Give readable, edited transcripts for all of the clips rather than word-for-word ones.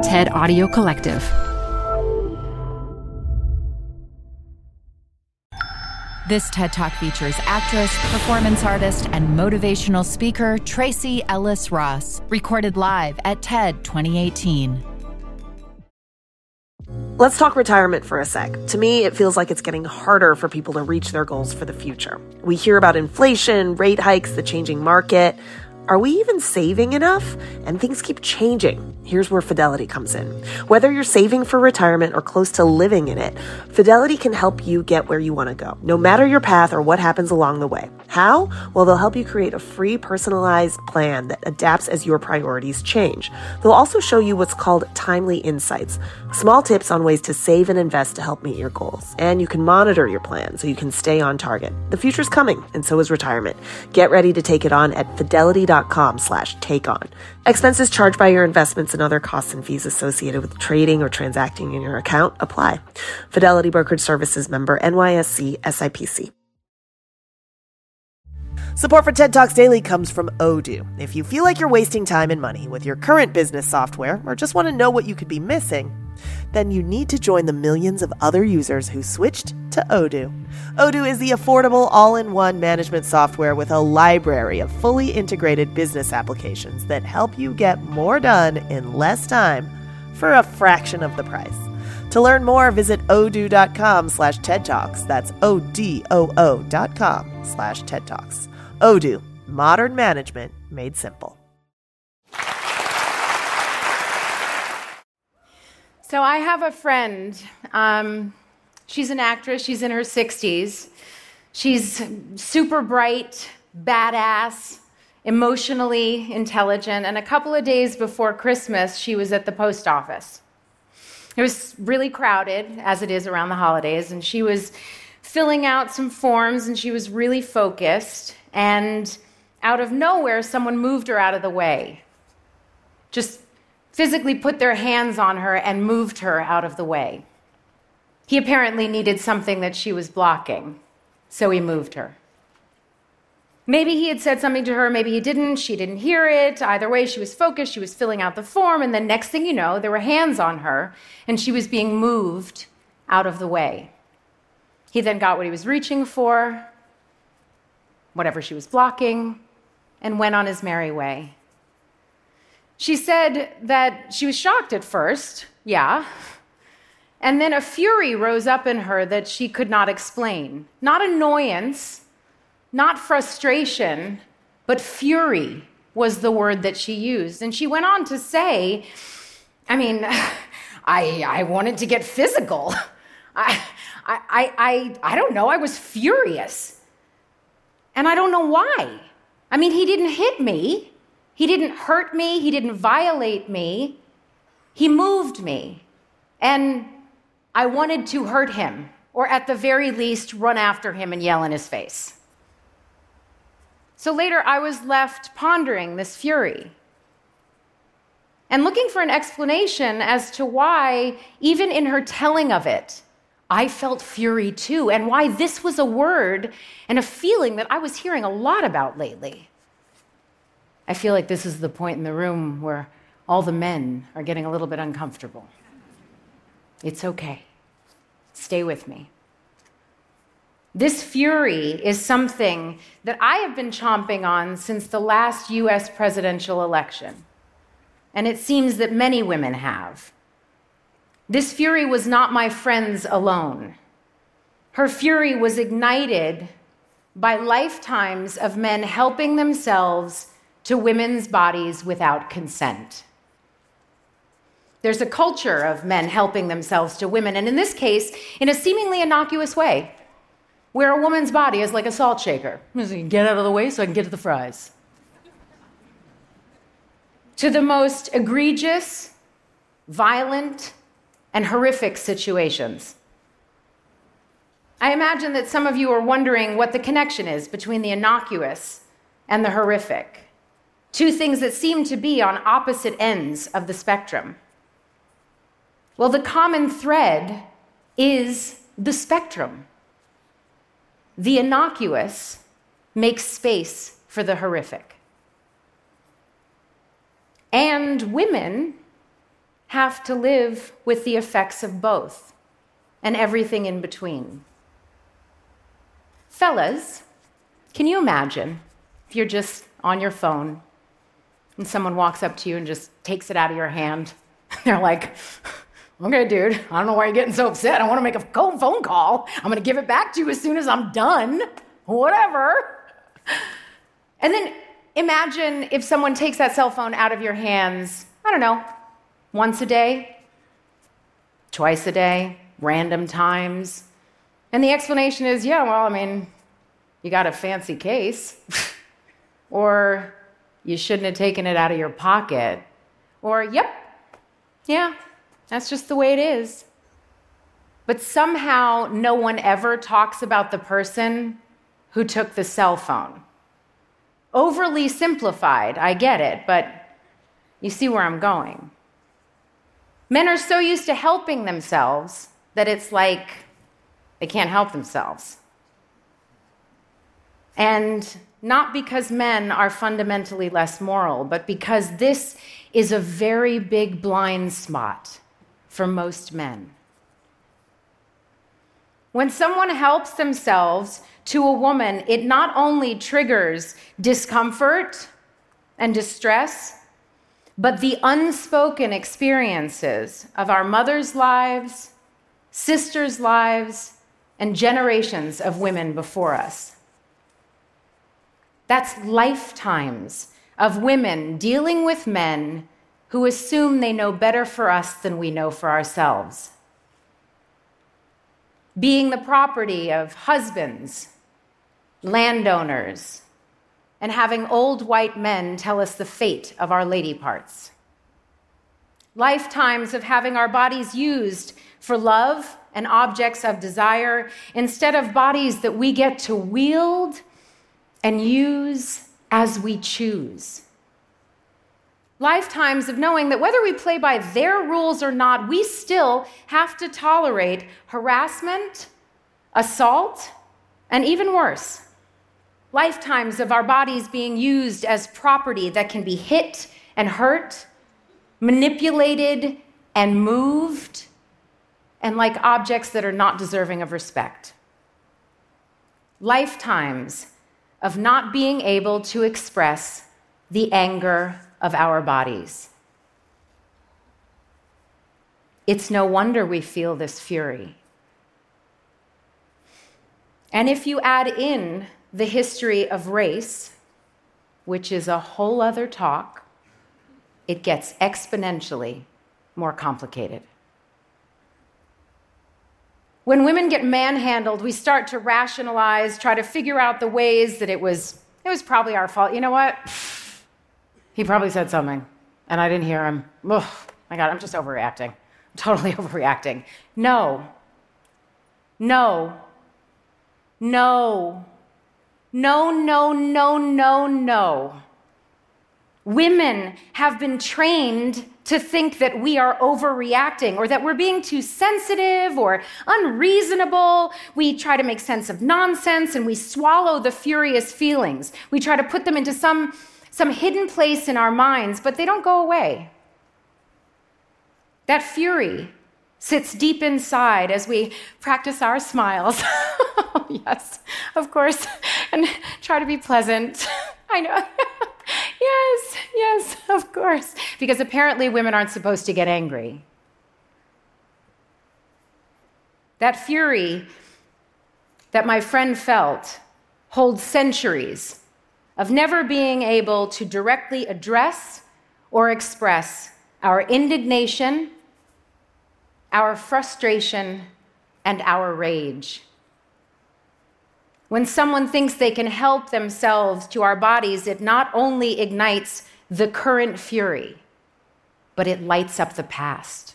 TED Audio Collective. This TED Talk features actress, performance artist, and motivational speaker Tracee Ellis Ross, recorded live at TED 2018. Let's talk retirement for a sec. To me, it feels like it's getting harder for people to reach their goals for the future. We hear about inflation, rate hikes, the changing market. Are we even saving enough? And things keep changing. Here's where Fidelity comes in. Whether you're saving for retirement or close to living in it, Fidelity can help you get where you want to go, no matter your path or what happens along the way. How? Well, they'll help you create a free, personalized plan that adapts as your priorities change. They'll also show you what's called timely insights, small tips on ways to save and invest to help meet your goals. And you can monitor your plan so you can stay on target. The future's coming, and so is retirement. Get ready to take it on at fidelity.com/takeon. Expenses charged by your investments and other costs and fees associated with trading or transacting in your account apply. Fidelity Brokerage Services member NYSE SIPC. Support for TED Talks Daily comes from Odoo. If you feel like you're wasting time and money with your current business software or just want to know what you could be missing, then you need to join the millions of other users who switched to Odoo. Odoo is the affordable all-in-one management software with a library of fully integrated business applications that help you get more done in less time for a fraction of the price. To learn more, visit odoo.com/TED Talks. That's ODOO.com/TED Talks. Odoo, modern management made simple. So I have a friend. She's an actress. She's in her 60s. She's super bright, badass, emotionally intelligent. And a couple of days before Christmas, she was at the post office. It was really crowded, as it is around the holidays, and she was filling out some forms, and she was really focused. And out of nowhere, someone moved her out of the way. Just physically put their hands on her and moved her out of the way. He apparently needed something that she was blocking, so he moved her. Maybe he had said something to her, maybe he didn't, she didn't hear it. Either way, she was focused, she was filling out the form, and then next thing you know, there were hands on her, and she was being moved out of the way. He then got what he was reaching for, whatever she was blocking, and went on his merry way. She said that she was shocked at first, yeah, and then a fury rose up in her that she could not explain. Not annoyance, not frustration, but fury was the word that she used. And she went on to say, I wanted to get physical. I don't know, I was furious. And I don't know why. He didn't hit me. He didn't hurt me. He didn't violate me. He moved me. And I wanted to hurt him, or at the very least, run after him and yell in his face. So later, I was left pondering this fury and looking for an explanation as to why, even in her telling of it, I felt fury too, and why this was a word and a feeling that I was hearing a lot about lately. I feel like this is the point in the room where all the men are getting a little bit uncomfortable. It's okay. Stay with me. This fury is something that I have been chomping on since the last US presidential election, and it seems that many women have. This fury was not my friend's alone. Her fury was ignited by lifetimes of men helping themselves to women's bodies without consent. There's a culture of men helping themselves to women, and in this case, in a seemingly innocuous way, where a woman's body is like a salt shaker. Get out of the way so I can get to the fries. To the most egregious, violent, and horrific situations. I imagine that some of you are wondering what the connection is between the innocuous and the horrific. Two things that seem to be on opposite ends of the spectrum. Well, the common thread is the spectrum. The innocuous makes space for the horrific. And women have to live with the effects of both and everything in between. Fellas, can you imagine if you're just on your phone and someone walks up to you and just takes it out of your hand? They're like, okay, dude, I don't know why you're getting so upset. I want to make a phone call. I'm going to give it back to you as soon as I'm done. Whatever. And then imagine if someone takes that cell phone out of your hands, I don't know, once a day, twice a day, random times. And the explanation is, yeah, well, I mean, you got a fancy case. Or you shouldn't have taken it out of your pocket. Or, yep, yeah, that's just the way it is. But somehow no one ever talks about the person who took the cell phone. Overly simplified, I get it, but you see where I'm going. Men are so used to helping themselves that it's like they can't help themselves. And not because men are fundamentally less moral, but because this is a very big blind spot for most men. When someone helps themselves to a woman, it not only triggers discomfort and distress, but the unspoken experiences of our mothers' lives, sisters' lives, and generations of women before us. That's lifetimes of women dealing with men who assume they know better for us than we know for ourselves. Being the property of husbands, landowners, and having old white men tell us the fate of our lady parts. Lifetimes of having our bodies used for love and objects of desire instead of bodies that we get to wield and use as we choose. Lifetimes of knowing that whether we play by their rules or not, we still have to tolerate harassment, assault, and even worse. Lifetimes of our bodies being used as property that can be hit and hurt, manipulated and moved, and like objects that are not deserving of respect. Lifetimes of not being able to express the anger of our bodies. It's no wonder we feel this fury. And if you add in the history of race, which is a whole other talk, it gets exponentially more complicated. When women get manhandled, we start to rationalize, try to figure out the ways that it was probably our fault. You know what? He probably said something, and I didn't hear him. Oh, my God, I'm just overreacting. I'm totally overreacting. No. No. No. No, no, no, no, no. Women have been trained to think that we are overreacting or that we're being too sensitive or unreasonable. We try to make sense of nonsense and we swallow the furious feelings. We try to put them into some hidden place in our minds, but they don't go away. That fury sits deep inside as we practice our smiles. Yes, of course, and try to be pleasant. I know. Yes, of course. Because apparently women aren't supposed to get angry. That fury that my friend felt holds centuries of never being able to directly address or express our indignation, our frustration, and our rage. When someone thinks they can help themselves to our bodies, it not only ignites the current fury, but it lights up the past.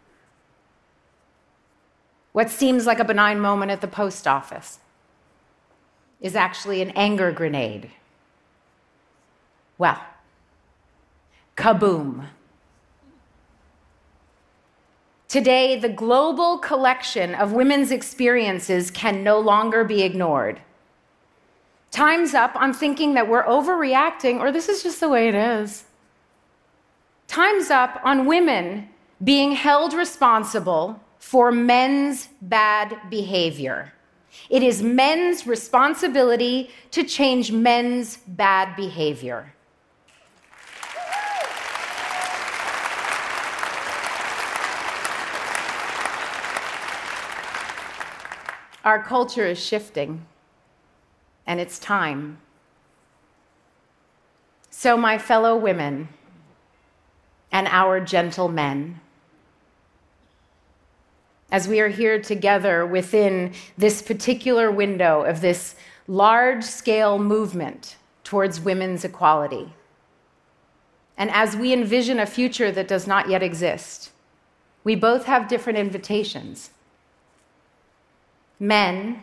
What seems like a benign moment at the post office is actually an anger grenade. Well, kaboom. Today, the global collection of women's experiences can no longer be ignored. Time's up on thinking that we're overreacting or this is just the way it is. Time's up on women being held responsible for men's bad behavior. It is men's responsibility to change men's bad behavior. Our culture is shifting, and it's time. So, my fellow women and our gentle men, as we are here together within this particular window of this large-scale movement towards women's equality, and as we envision a future that does not yet exist, we both have different invitations. Men,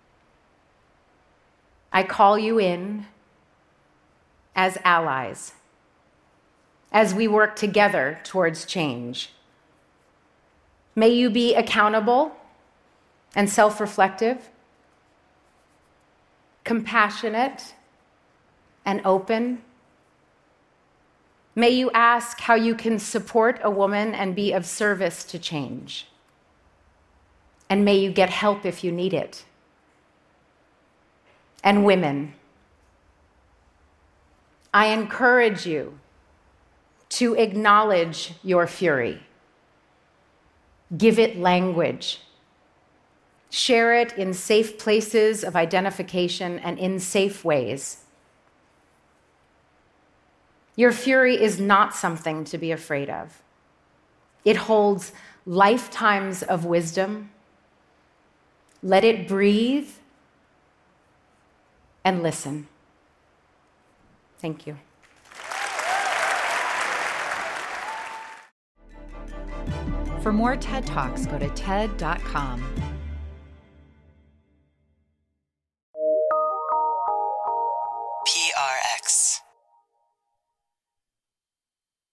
I call you in as allies, as we work together towards change. May you be accountable and self-reflective, compassionate and open. May you ask how you can support a woman and be of service to change. And may you get help if you need it. And women, I encourage you to acknowledge your fury. Give it language. Share it in safe places of identification and in safe ways. Your fury is not something to be afraid of. It holds lifetimes of wisdom. Let it breathe and listen. Thank you. For more TED Talks, go to TED.com. PRX.